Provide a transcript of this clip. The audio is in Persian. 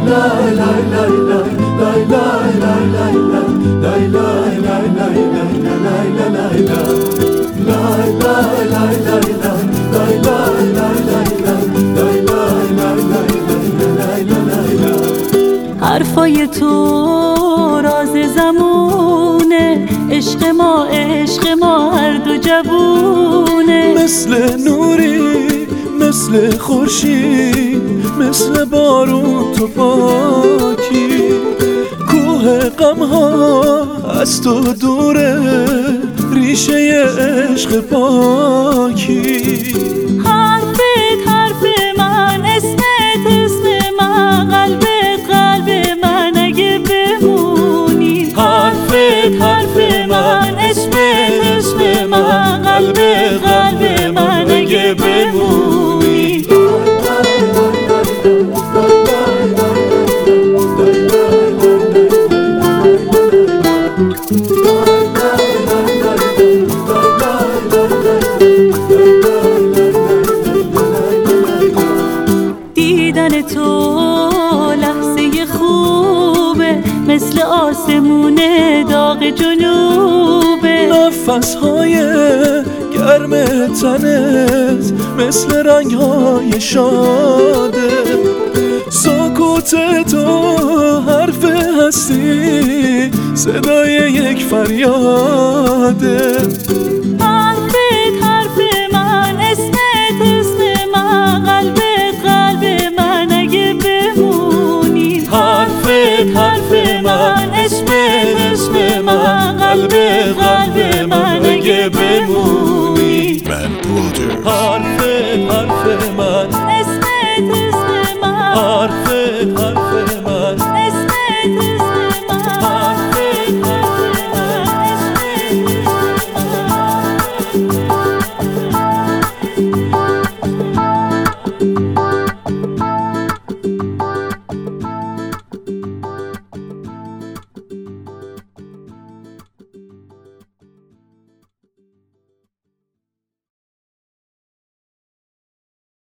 حرفای تو راز زمونه، عشق ما هر دو جوونه. مثل نوری مثل خورشید، مثل بارون تو پاکی. کوه غم‌ها از تو دوره، ریشه عشق پاکی. حرفت حرف من، اسمت اسم من، قلبت قلب من اگه بمونی. حرفت حرف من، اسمت اسم من، قلبت قلب من اگه بمونی. دیدن تو لحظه خوبه، مثل آسمون داغ جنوبه. نفس‌های گرم تنت مثل رنگ‌های شاده. سکوت تو حرف هستی، صدای یک فریاده.